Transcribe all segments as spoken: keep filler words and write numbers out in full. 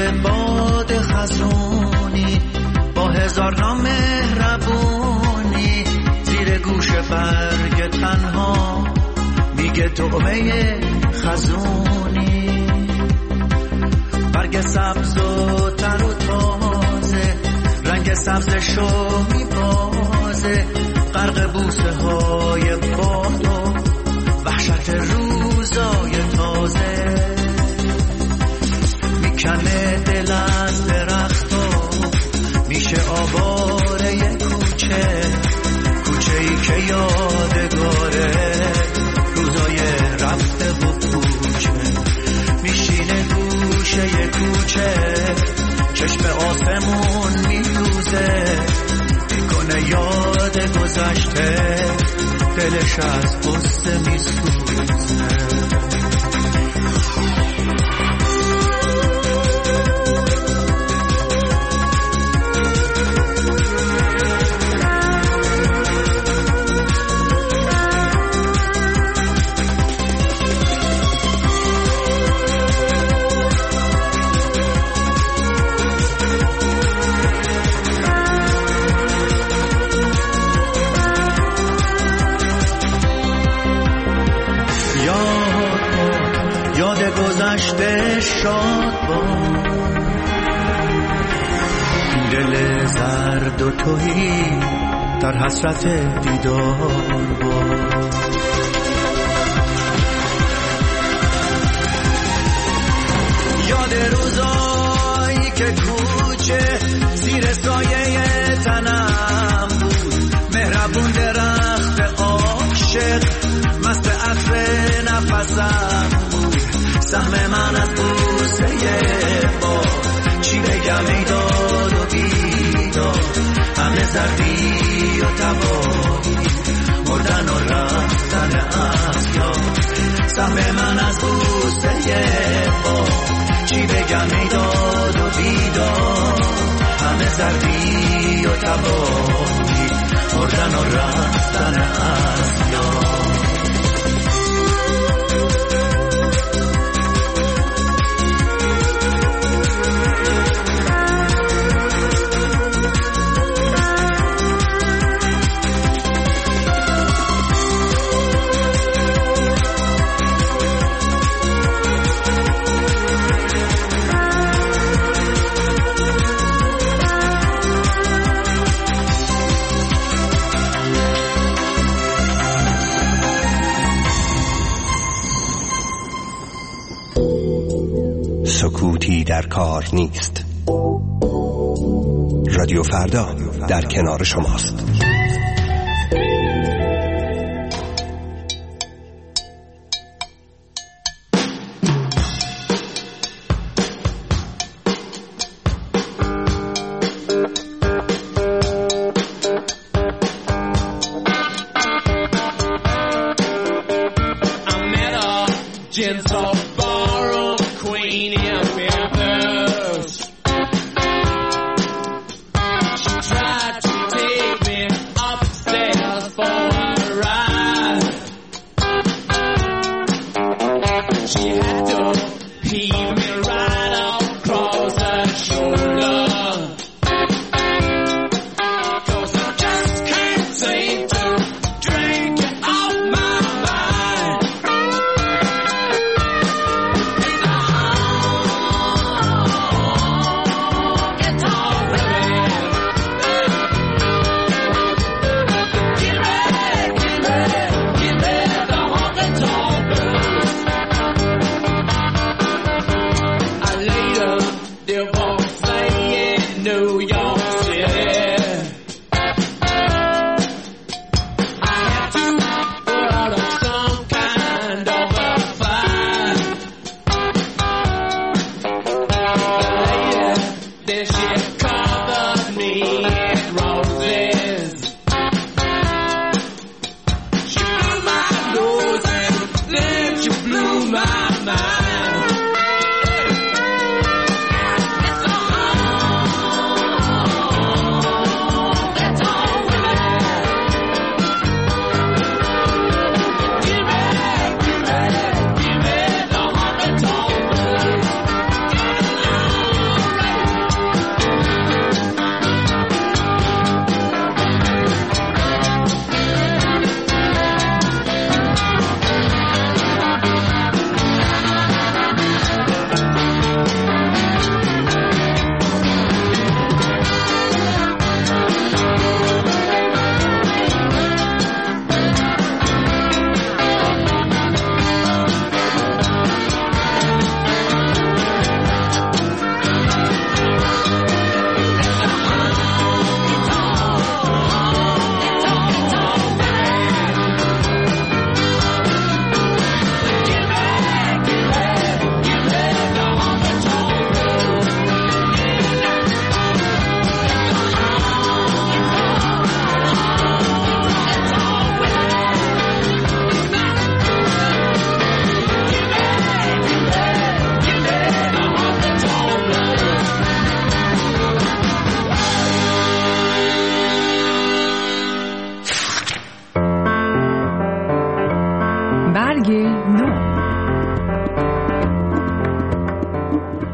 باد خزونی با هزار نام مهربونی زیر گوش برگ تنها میگه دعمه خزونی. برگ سبز و تر و تازه رنگ سبزشو میبازه غرق بوسه های باد و وحشت روزای تازه. میکنه دل از درخت و میشه آواره کوچه کوچه ای که یادگاره روزای رفته و کوچه. میشینه گوشه کوچه چشم آسمون میدوزه میکنه یاد گذشته دلش از قصه میسوزه. گذشته شاد با دل زرد و تویی در حسرت دیدار با. یاد روزایی که کوچه زیر سایه تنم بود مهربون درخت عاشق مست عطر نفسم بود سهم من از بوسه با چی بگم ای داد و بیداد همه زردی و تباهی مردن و رفتن از یاد. سهم من از بوسه با چی بگم ای داد و بیداد همه زردی و تباهی مردن و رفتن از یاد. سکوتی در کار نیست. رادیو فردا در کنار شماست.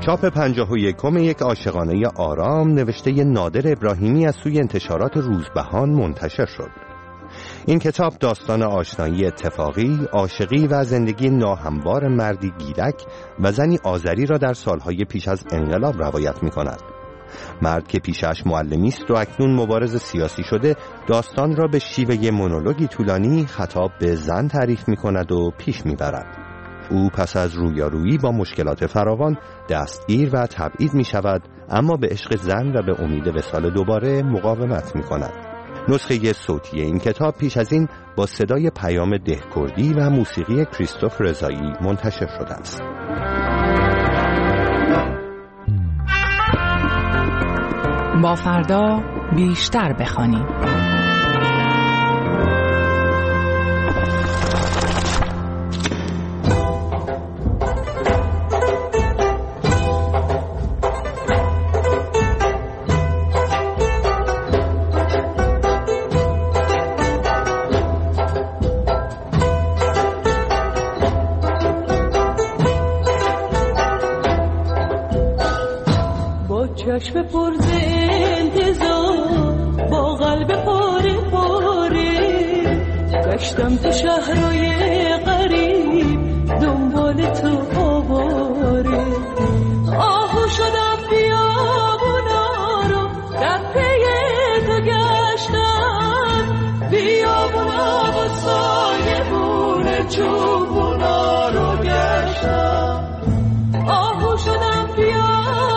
چاپ پنجاه و یکم یک عاشقانه آرام نوشته نادر ابراهیمی از سوی انتشارات روزبهان منتشر شد. این کتاب داستان آشنایی اتفاقی، عاشقی و زندگی ناهموار مردی گیلک و زنی آذری را در سالهای پیش از انقلاب روایت می کند. مرد که پیشش معلمی است و اکنون مبارز سیاسی شده، داستان را به شیوه مونولوگی طولانی خطاب به زن تعریف می کند و پیش می برد. او پس از رویارویی با مشکلات فراوان دستگیر و تبعید می شود، اما به عشق زن و به امید وصال دوباره مقاومت می کند. نسخه صوتی این کتاب پیش از این با صدای پیام دهکردی و موسیقی کریستوف رضایی منتشر شده است. با فردا بیشتر بخوانیم. چشم پر ز انتظار با قلب پاره پاره گشتم تو شهرهای غریب دنبال تو آواره آهو شدم بیابونا رو در پی تو گشتم بیابونا و سایبون چوبونا رو گشتم آهو شدم بیابونا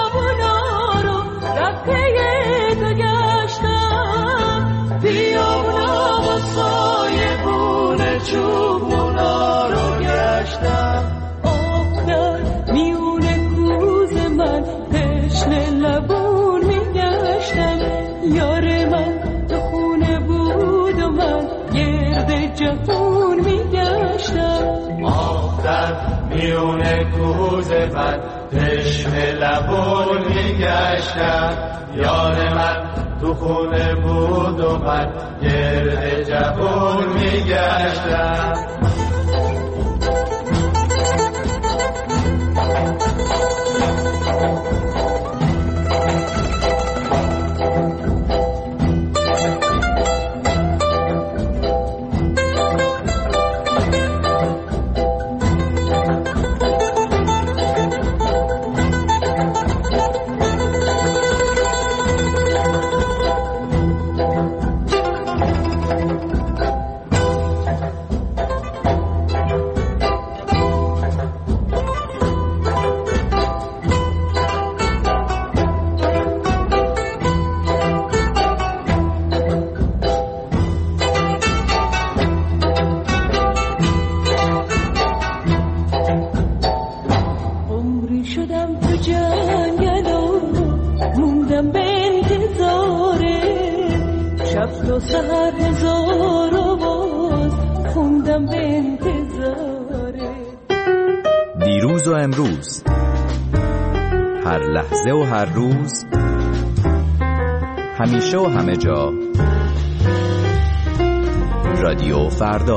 بیابونا و سایبون چوبونا رو گشتم آب در میون کوز من تشنه لبون میگشتم یار من تو خونه بود و من گرد جهون میگشتم آب در میون کوز من تشنه لبون میگشتم یار من تو خونه بود و من گرد جهون میگشتم دیروز و امروز، هر لحظه و هر روز، همیشه و همه جا، رادیو فردا.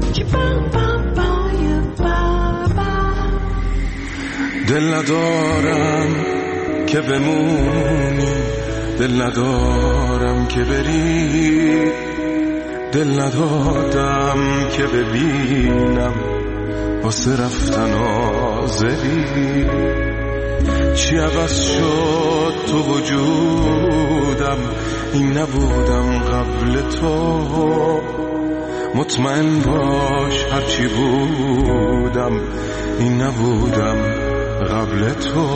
دل ندارم که بمونی، دل ندارم که بری، دل ندادم که ببینم واسه رفتن آزری. چی عوض شد تو وجودم، این نبودم قبل تو. مطمئن باش هرچی بودم، این نبودم قبل تو.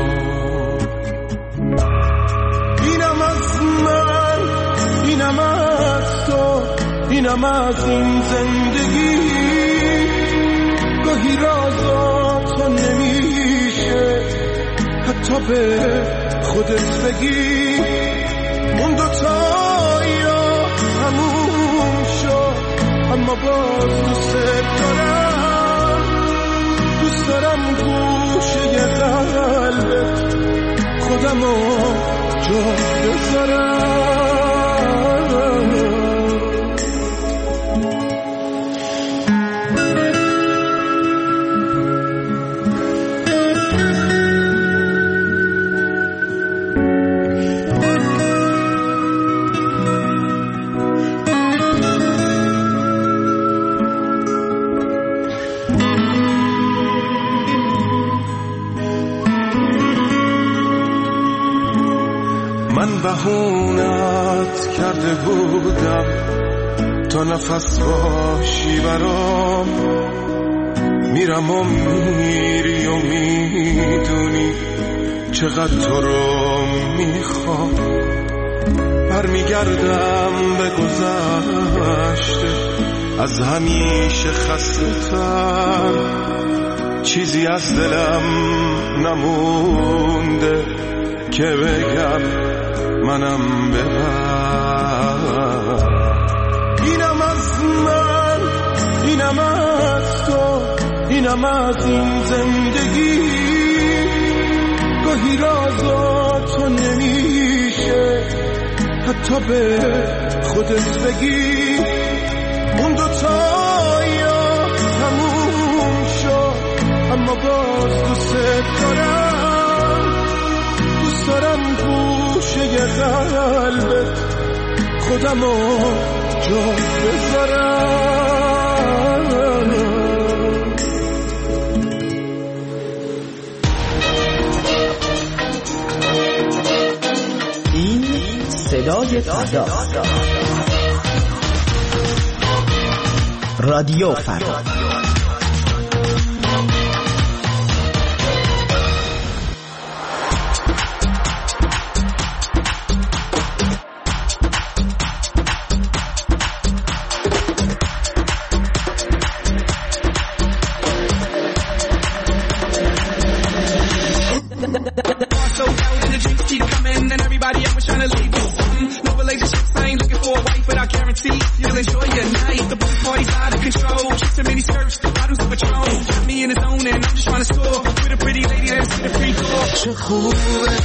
اینم از من، اینم از تو، اینم از این زندگی. گاهی رازا تو نمیشه حتی به خودت بگی. اون دوتایی را تموم شد، اما باز دوست دارم. دوست دارم گوشه قلبت خودمو جا بذارم. بهونت کرده بودم تا نفس باشی برام، میرم و میری و میدونی چقدر تو رو میخوام. برمیگردم به گذشته از همیشه خسته تر، چیزی از دلم نمونده که بگم منم ببر. اینم از من، اینم از تو، اینم از این زندگی. گاهی رازا تو نمیشه حتی به خودت بگی. اون دوتا یا تموم شد اما باز دوست دارم. دوست دارم گوشه قلبت خودمو جا بذارم. این صدای فردا، رادیو فردا. چه خوبه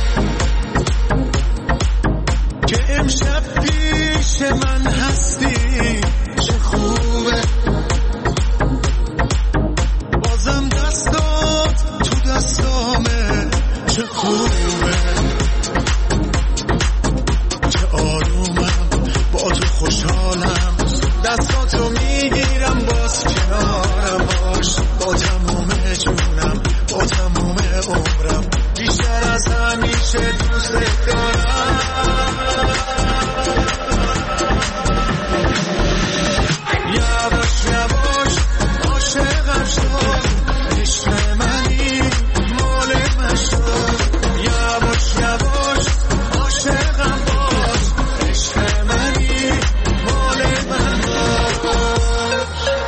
که امشب پیش من هستی، چه خوبه بازم دستات تو دستامه، چه خوبه چه آرومم با تو خوشحالم، دستاتو میگیرم باز کنارم باش، با تموم جونم با تموم عمرم، بیشتر از همیشه دوست دارم. یواش یواش عاشقم شد، عشق منی مال من شد. یواش یواش عاشقم باش، عشق منی مال من باش.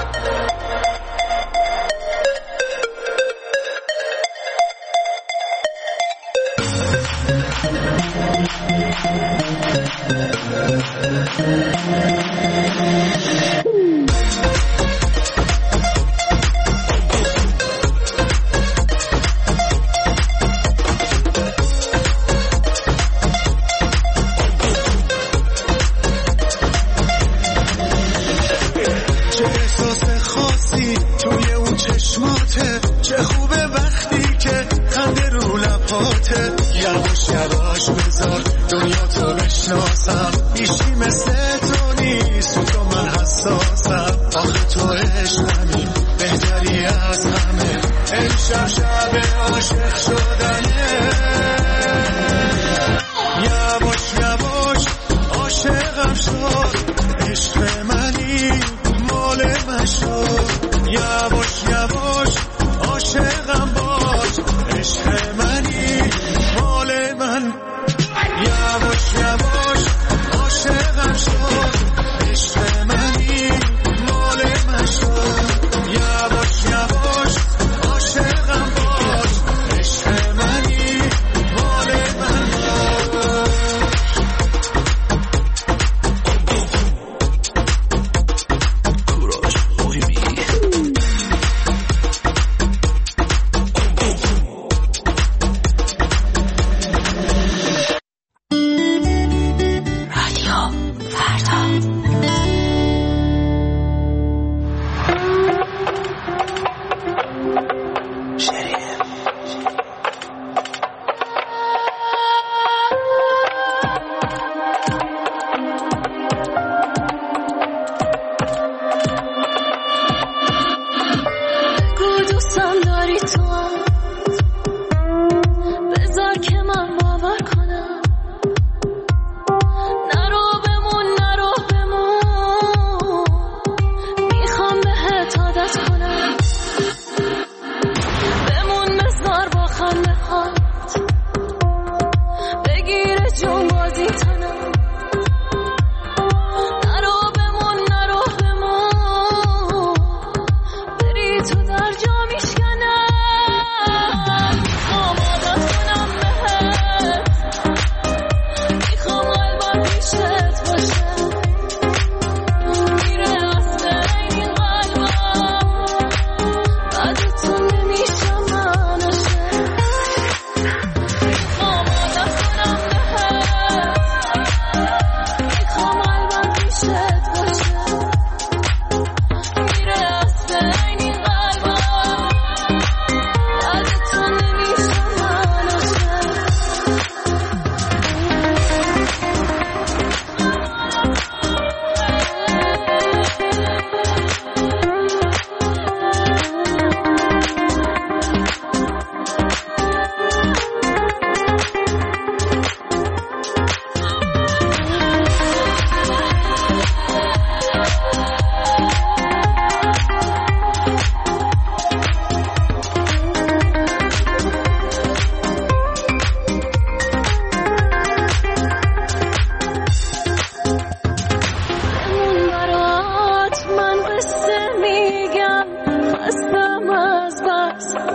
چه احساس خاصی توی اون چشماته، چه خوبه وقتی که خنده رو لباته. یواش یواش بذار دنیا تو بشناسم، هیچی مثل تو نیست، تو من حساسم. آخه تو عشقمی بهتری از همه، امشب شب عاشق شدنه. یواش یواش عاشقم شد، عشق منی مال من شد. یواش یواش عاشقم باش، عشق منی مال من. یواش یواش عاشقم شد، عشق منی مال من شد. یواش یواش عاشقم باش، عشق منی مال من باش. کوروش مهمی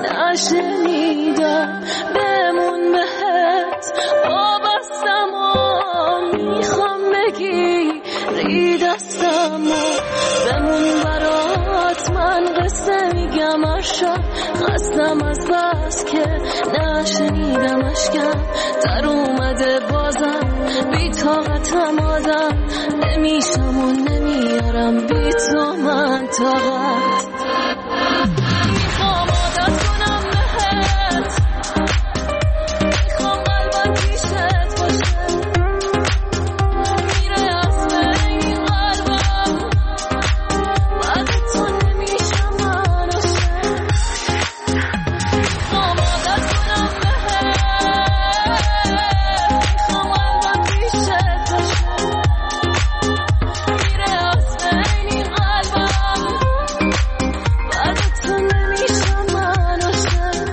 نشنیدم بمون بهت وابستم و میخوام بگیری دستم و بمون برات من قصه میگم ارشم خستم از بس که نشنیدم اشکم در اومده بازم بی طاقتم آدم نمیشم و نمیارم بی تو من طاقت میخوام عادت کنم بهت میخوام قلبم پیشت باشه میره از بین قلبم بعد تو نمیشم من عاشق میخوام عادت کنم بهت میخوام قلبم پیشت باشه میره از بین قلبم بعد تو نمیشم من عاشق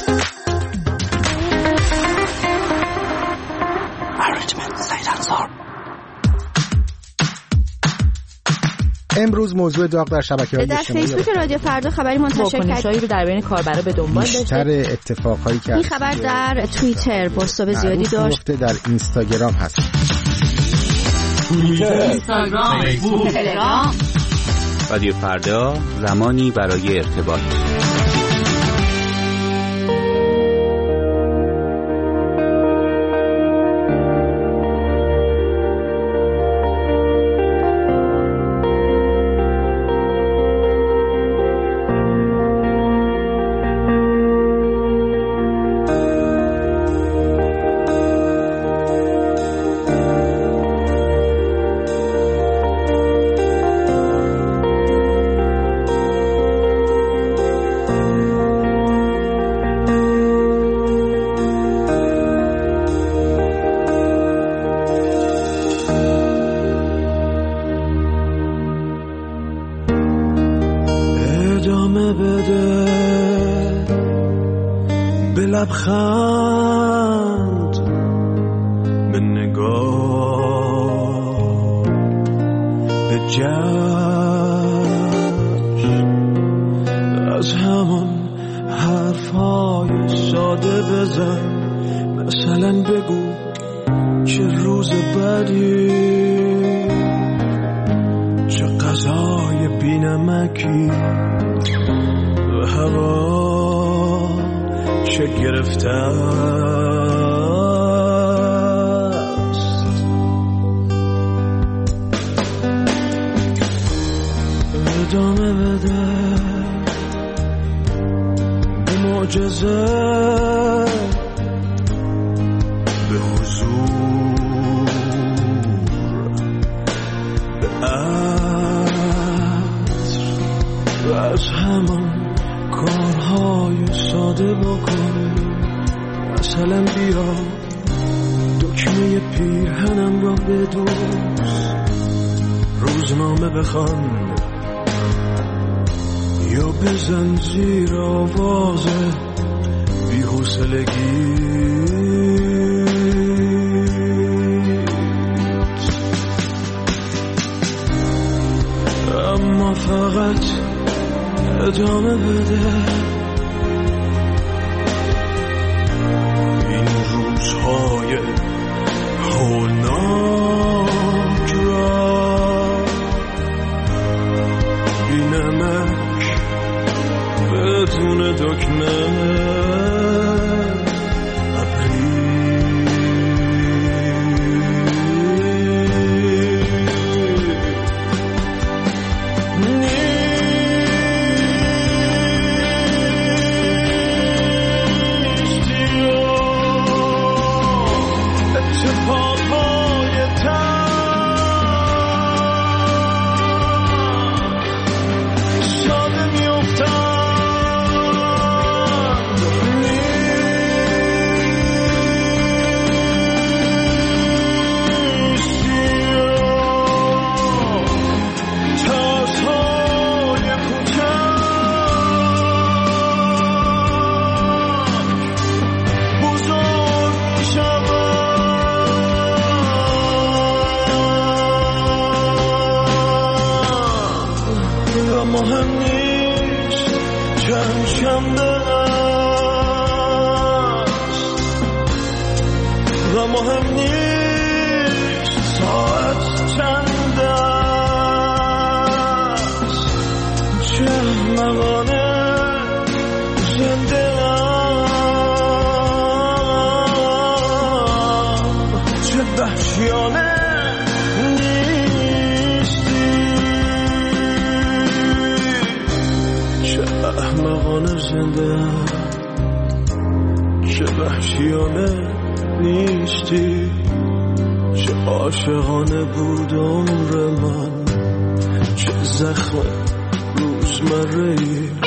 امروز موضوع داغ در شبکه‌های در اجتماعی فیسبوک رادیو فردا خبری منتشر واکنش‌هایی رو در بین کاربرا به دنبال داشته. بیشتر اتفاقهایی که این خبر در توییتر بازتاب زیادی داشت. در اینستاگرام هست. اینستاگرام، فیسبوک، تلگرام. رادیو فردا، زمانی برای ارتباط. ادامه بده به لبخند به نگاه به جشن از همان حرفای ساده بزن مثلا بگو چه روز بدی چه غذای بی‌نمکی و هوا چه گرفته است ادامه بده به معجزه به حضور به عطر و از همان کارهای ساده بکن مثلا بیا دکمه پیرهنم را بدوز روزنامه بخوان یا بزن زیر آواز بی‌حوصلگی اما فقط ادامه بده این روزهای هولناک را بی نمک بدون دکمه مهم نیست ساعت چند است، چه احمقانه زنده ام، چه وحشیانه نیستی، چه احمقانه زنده ام، چه وحشیانه نیستی، چه عاشقانه بود عمر من، چه زخم روزمره‌ای